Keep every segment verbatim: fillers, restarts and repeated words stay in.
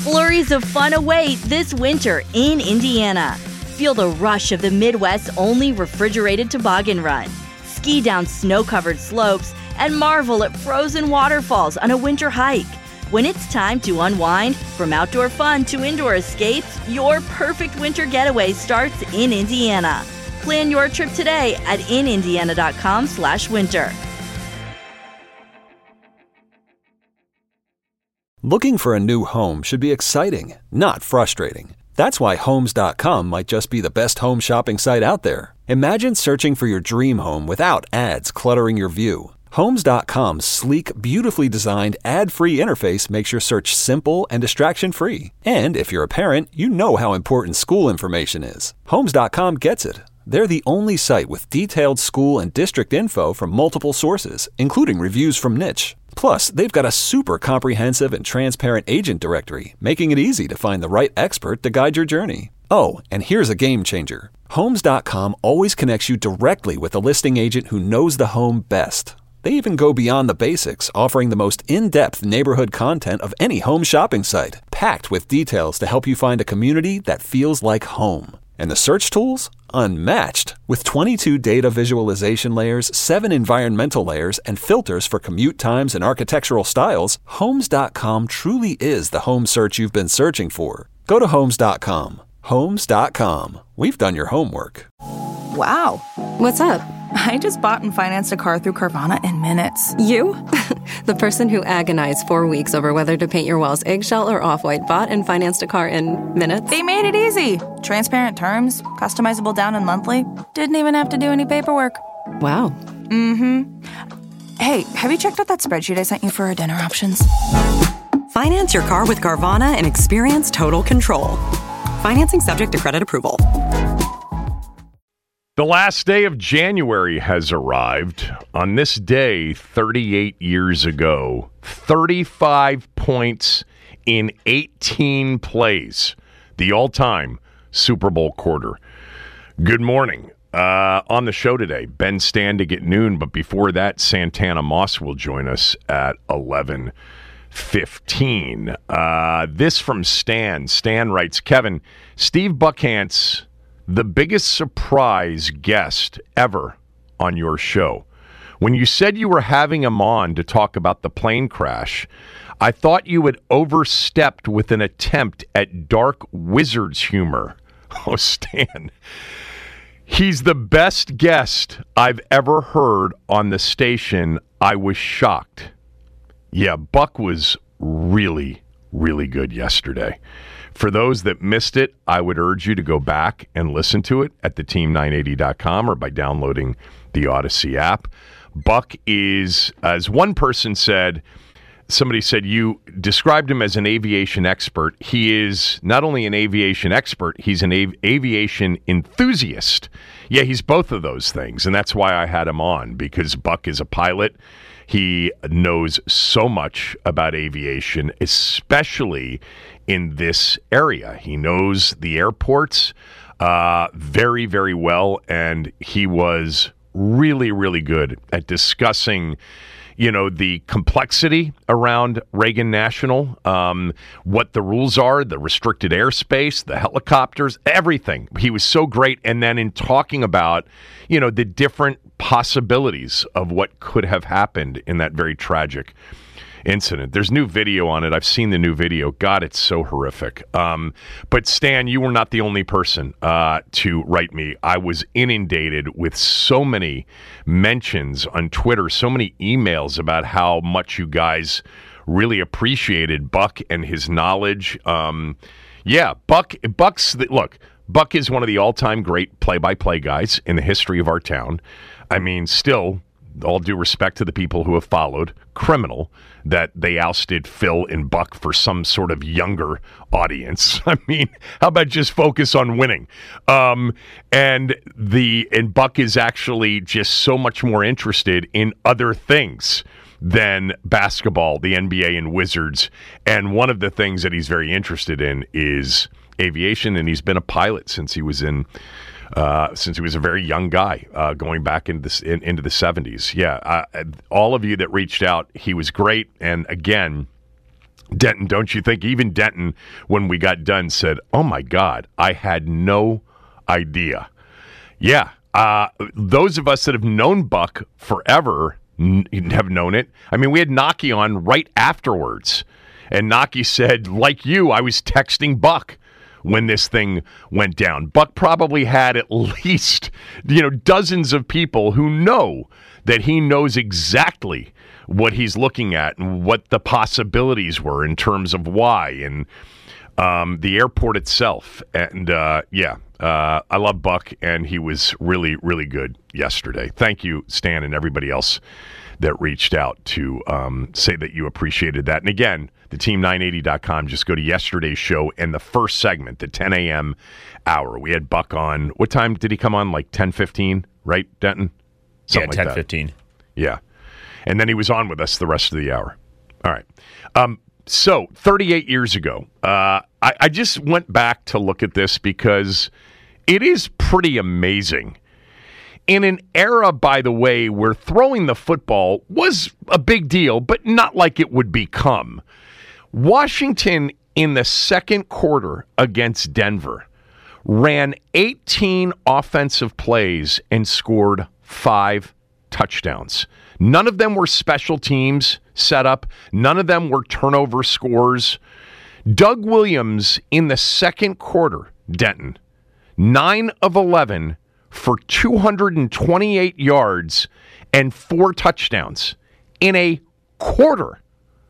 Flurries of fun await this winter in Indiana. Feel the rush of the Midwest's only refrigerated toboggan run. Ski down snow-covered slopes and marvel at frozen waterfalls on a winter hike. When it's time to unwind, from outdoor fun to indoor escapes, your perfect winter getaway starts in Indiana. Plan your trip today at in indiana dot com slash winter. Looking for a new home should be exciting, not frustrating. That's why Homes dot com might just be the best home shopping site out there. Imagine searching for your dream home without ads cluttering your view. Homes dot com's sleek, beautifully designed, ad-free interface makes your search simple and distraction-free. And if you're a parent, you know how important school information is. Homes dot com gets it. They're the only site with detailed school and district info from multiple sources, including reviews from Niche. Plus, they've got a super comprehensive and transparent agent directory, making it easy to find the right expert to guide your journey. Oh, and here's a game changer. Homes dot com always connects you directly with a listing agent who knows the home best. They even go beyond the basics, offering the most in-depth neighborhood content of any home shopping site, packed with details to help you find a community that feels like home. And the search tools? Unmatched. With twenty-two data visualization layers, seven environmental layers, and filters for commute times and architectural styles, Homes dot com truly is the home search you've been searching for. Go to Homes dot com. Homes dot com. We've done your homework. Wow. What's up? I just bought and financed a car through Carvana in minutes. You? The person who agonized four weeks over whether to paint your walls eggshell or off-white bought and financed a car in minutes? They made it easy. Transparent terms, customizable down and monthly. Didn't even have to do any paperwork. Wow. Mm-hmm. Hey, have you checked out that spreadsheet I sent you for our dinner options? Finance your car with Carvana and experience total control. Financing subject to credit approval. The last day of January has arrived. On this day, thirty-eight years ago, thirty-five points in eighteen plays, the all-time Super Bowl quarter. Good morning. Uh, on the show today, Ben Standig at noon, but before that, Santana Moss will join us at eleven fifteen. Uh, this from Stan. Stan writes, Kevin, Steve Buckhantz, the biggest surprise guest ever on your show. When you said you were having him on to talk about the plane crash, I thought you had overstepped with an attempt at dark Wizards humor. Oh, Stan. He's the best guest I've ever heard on the station. I was shocked. Yeah, Buck was really, really good yesterday. For those that missed it, I would urge you to go back and listen to it at the team nine eighty dot com or by downloading the Odyssey app. Buck is, as one person said, somebody said you described him as an aviation expert. He is not only an aviation expert, he's an av- aviation enthusiast. Yeah, he's both of those things, and that's why I had him on, because Buck is a pilot. He knows so much about aviation, especially in this area. He knows the airports uh, very, very well, and he was really, really good at discussing, you know, the complexity around Reagan National, um, what the rules are, the restricted airspace, the helicopters, everything. He was so great. And then in talking about, you know, the different possibilities of what could have happened in that very tragic incident. There's new video on it. I've seen the new video. God, it's so horrific. Um, but Stan, you were not the only person uh, to write me. I was inundated with so many mentions on Twitter, so many emails about how much you guys really appreciated Buck and his knowledge. Um, yeah, Buck, Buck's, the, look, Buck is one of the all-time great play-by-play guys in the history of our town. I mean, still, all due respect to the people who have followed, criminal that they ousted Phil and Buck for some sort of younger audience. I mean, how about just focus on winning? Um, and the and Buck is actually just so much more interested in other things than basketball, the N B A, and Wizards. And one of the things that he's very interested in is aviation, and he's been a pilot since he was in Uh, since he was a very young guy, uh, going back into the, in, into the seventies. Yeah, uh, all of you that reached out, he was great. And again, Denton, don't you think? Even Denton, when we got done, said, oh, my God, I had no idea. Yeah, uh, those of us that have known Buck forever n- have known it. I mean, we had Naki on right afterwards, and Naki said, like you, I was texting Buck when this thing went down. Buck probably had at least, you know, dozens of people who know that he knows exactly what he's looking at and what the possibilities were in terms of why and um, the airport itself. And, uh, yeah, uh, I love Buck, and he was really, really good yesterday. Thank you, Stan, and everybody else that reached out to um, say that you appreciated that. And again, the team nine eighty dot com, just go to yesterday's show and the first segment, the ten a.m. hour. We had Buck on. What time did he come on? Like ten fifteen, right, Denton? Something yeah, like ten fifteen. Yeah. And then he was on with us the rest of the hour. All right. Um, so, thirty-eight years ago, uh, I, I just went back to look at this because it is pretty amazing. In an era, by the way, where throwing the football was a big deal, but not like it would become. Washington, in the second quarter against Denver, ran eighteen offensive plays and scored five touchdowns. None of them were special teams set up. None of them were turnover scores. Doug Williams, in the second quarter, Denton, nine of eleven for two hundred twenty-eight yards and four touchdowns in a quarter.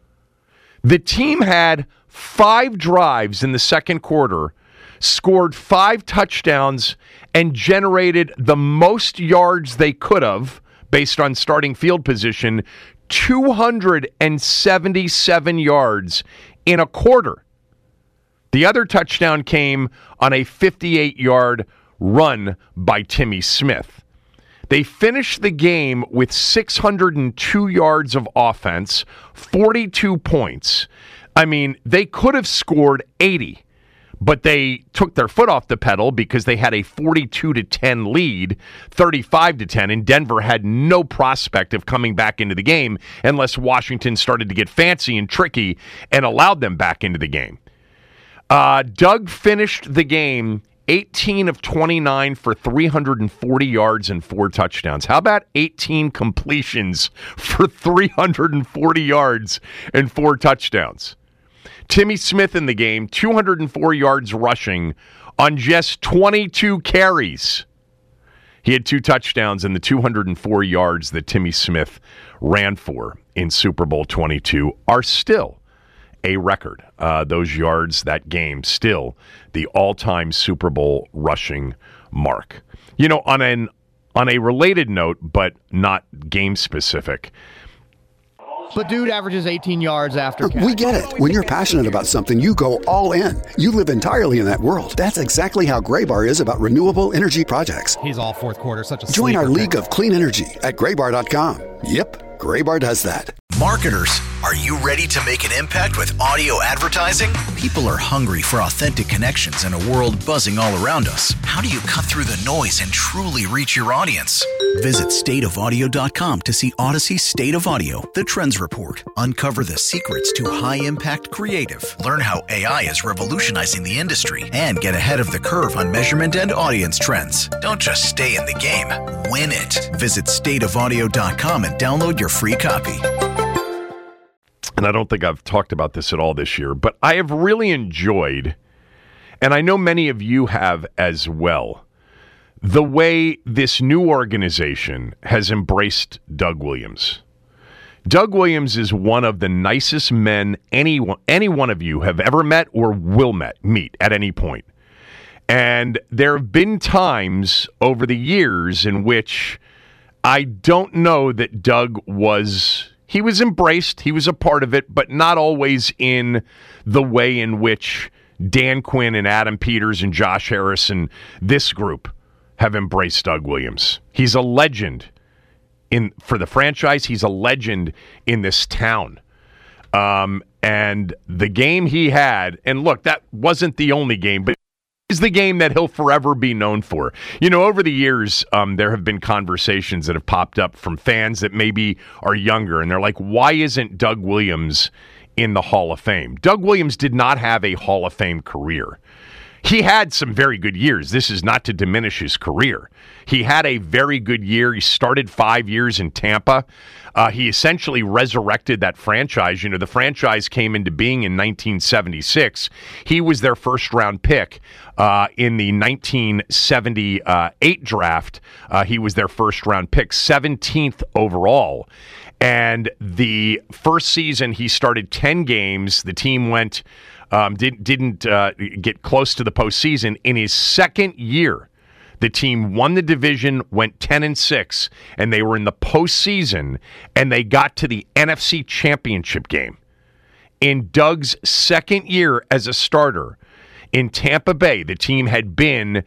The team had five drives in the second quarter, scored five touchdowns, and generated the most yards they could have based on starting field position, two hundred seventy-seven yards in a quarter. The other touchdown came on a fifty-eight-yard run by Timmy Smith. They finished the game with six hundred two yards of offense, forty-two points. I mean, they could have scored eighty, but they took their foot off the pedal because they had a forty-two to ten lead, thirty-five to ten, and Denver had no prospect of coming back into the game unless Washington started to get fancy and tricky and allowed them back into the game. Uh, Doug finished the game eighteen of twenty-nine for three hundred forty yards and four touchdowns. How about eighteen completions for three hundred forty yards and four touchdowns? Timmy Smith in the game, two hundred four yards rushing on just twenty-two carries. He had two touchdowns and the two hundred four yards that Timmy Smith ran for in Super Bowl twenty-two are still a record. Uh, those yards, that game, still the all-time Super Bowl rushing mark. You know, on an on a related note, but not game-specific, but dude averages eighteen yards after catch. We get it. When you're passionate about something, you go all in. You live entirely in that world. That's exactly how Graybar is about renewable energy projects. He's all fourth quarter, such a Join our sleeper league pick. of clean energy at graybar dot com. Yep, Graybar does that. Marketers, are you ready to make an impact with audio advertising? People are hungry for authentic connections in a world buzzing all around us. How do you cut through the noise and truly reach your audience? Visit state of audio dot com to see Odyssey State of Audio, the Trends Report. Uncover the secrets to high-impact creative. Learn how A I is revolutionizing the industry and get ahead of the curve on measurement and audience trends. Don't just stay in the game, win it. Visit state of audio dot com and download your free copy. and I don't think I've talked about this at all this year, but I have really enjoyed, and I know many of you have as well, the way this new organization has embraced Doug Williams. Doug Williams is one of the nicest men any, any one of you have ever met or will met, meet at any point. And there have been times over the years in which I don't know that Doug was, he was embraced, he was a part of it, but not always in the way in which Dan Quinn and Adam Peters and Josh Harris and this group have embraced Doug Williams. He's a legend in for the franchise. He's a legend in this town. Um, and the game he had, and look, that wasn't the only game, but is the game that he'll forever be known for. You know, over the years, um, there have been conversations that have popped up from fans that maybe are younger, and they're like, why isn't Doug Williams in the Hall of Fame. Doug Williams did not have a Hall of Fame career. He had some very good years. This is not to diminish his career. He had a very good year. He started five years in Tampa. Uh, he essentially resurrected that franchise. You know, the franchise came into being in nineteen seventy-six. He was their first-round pick uh, in the nineteen seventy-eight draft. Uh, he was their first-round pick, seventeenth overall. And the first season, he started ten games. The team went... Um, did, didn't uh, get close to the postseason. In his second year, the team won the division, went ten and six, and they were in the postseason, and they got to the N F C Championship game. In Doug's second year as a starter in Tampa Bay, the team had been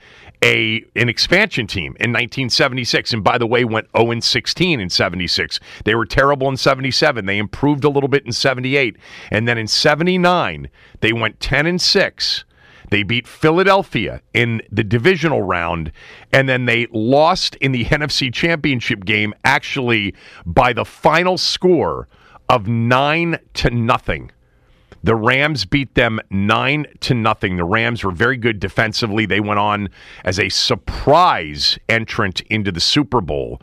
a an expansion team in nineteen seventy-six, and by the way, went oh and sixteen in seventy-six. They were terrible in seventy-seven. They improved a little bit in seventy-eight, and then in seventy-nine, they went ten and six. They beat Philadelphia in the divisional round, and then they lost in the N F C Championship game, actually by the final score of nine to nothing. The Rams beat them nine to nothing. The Rams were very good defensively. They went on as a surprise entrant into the Super Bowl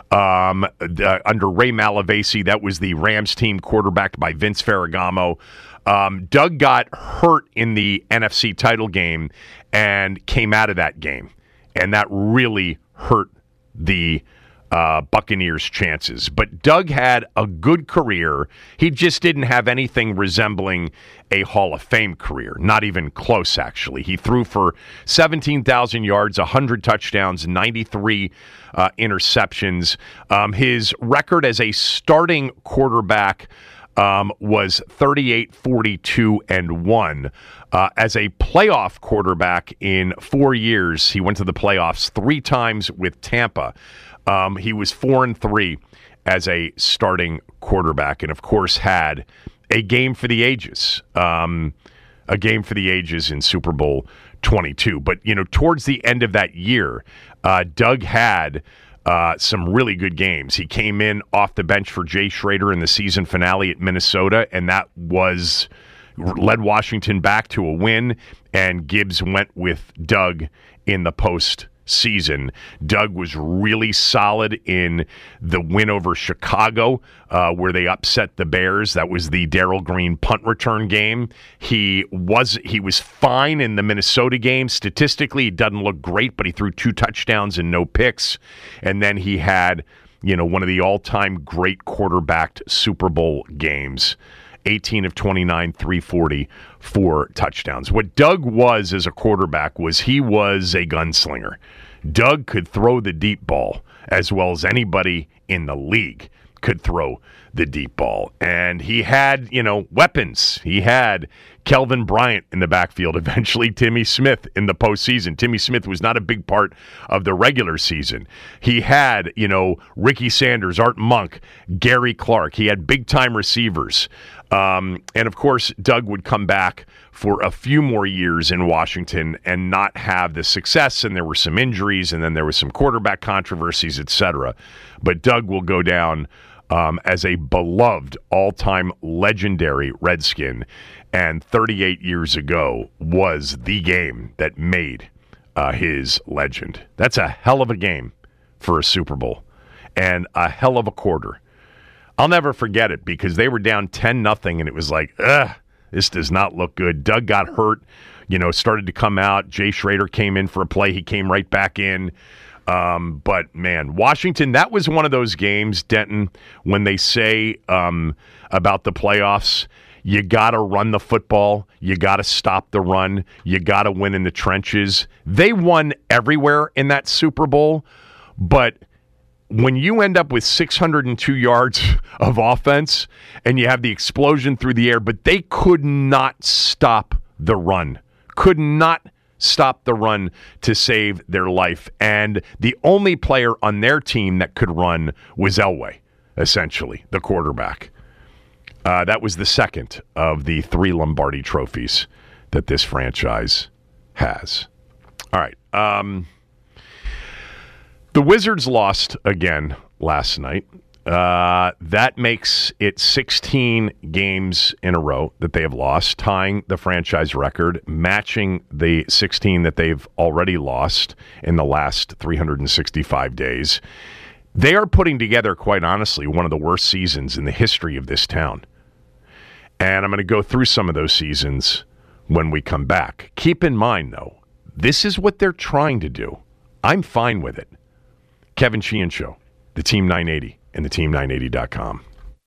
um, the, under Ray Malavasi. That was the Rams team quarterbacked by Vince Ferragamo. Um, Doug got hurt in the N F C title game and came out of that game, and that really hurt the Uh, Buccaneers' chances. But Doug had a good career. He just didn't have anything resembling a Hall of Fame career. Not even close, actually. He threw for seventeen thousand yards, one hundred touchdowns, ninety-three uh, interceptions. Um, his record as a starting quarterback um, was thirty-eight, forty-two, and one. Uh, as a playoff quarterback in four years, he went to the playoffs three times with Tampa. Um, he was four and three as a starting quarterback, and of course had a game for the ages, um, a game for the ages in Super Bowl twenty-two. But you know, towards the end of that year, uh, Doug had uh, some really good games. He came in off the bench for Jay Schroeder in the season finale at Minnesota, and that was led Washington back to a win. And Gibbs went with Doug in the post. Season. Doug was really solid in the win over Chicago, uh, where they upset the Bears. That was the Darrell Green punt return game. He was he was fine in the Minnesota game. Statistically, he doesn't look great, but he threw two touchdowns and no picks. And then he had, you know, one of the all-time great quarterbacked Super Bowl games. eighteen of twenty-nine, three forty, four touchdowns. What Doug was as a quarterback was he was a gunslinger. Doug could throw the deep ball as well as anybody in the league could throw the deep ball. And he had, you know, weapons. He had Kelvin Bryant in the backfield, eventually Timmy Smith in the postseason. Timmy Smith was not a big part of the regular season. He had, you know, Ricky Sanders, Art Monk, Gary Clark. He had big-time receivers. Um, and, of course, Doug would come back for a few more years in Washington and not have the success, and there were some injuries, and then there was some quarterback controversies, et cetera. But Doug will go down um, as a beloved, all-time legendary Redskin, and thirty-eight years ago was the game that made uh, his legend. That's a hell of a game for a Super Bowl, and a hell of a quarter. I'll never forget it because they were down ten nothing, and it was like, ugh, this does not look good. Doug got hurt, you know, started to come out. Jay Schroeder came in for a play. He came right back in. Um, but, man, Washington, that was one of those games, Denton, when they say um, about the playoffs, you got to run the football. You got to stop the run. You got to win in the trenches. They won everywhere in that Super Bowl, but when you end up with six hundred two yards of offense and you have the explosion through the air, but they could not stop the run, could not stop the run to save their life. And the only player on their team that could run was Elway, essentially, the quarterback. Uh, that was the second of the three Lombardi trophies that this franchise has. All right. Um, The Wizards lost again last night. Uh, that makes it sixteen games in a row that they have lost, tying the franchise record, matching the sixteen that they've already lost in the last three hundred sixty-five days. They are putting together, quite honestly, one of the worst seasons in the history of this town. And I'm going to go through some of those seasons when we come back. Keep in mind, though, this is what they're trying to do. I'm fine with it. Kevin Sheehan Show, the Team nine eighty, and the team nine eighty dot com.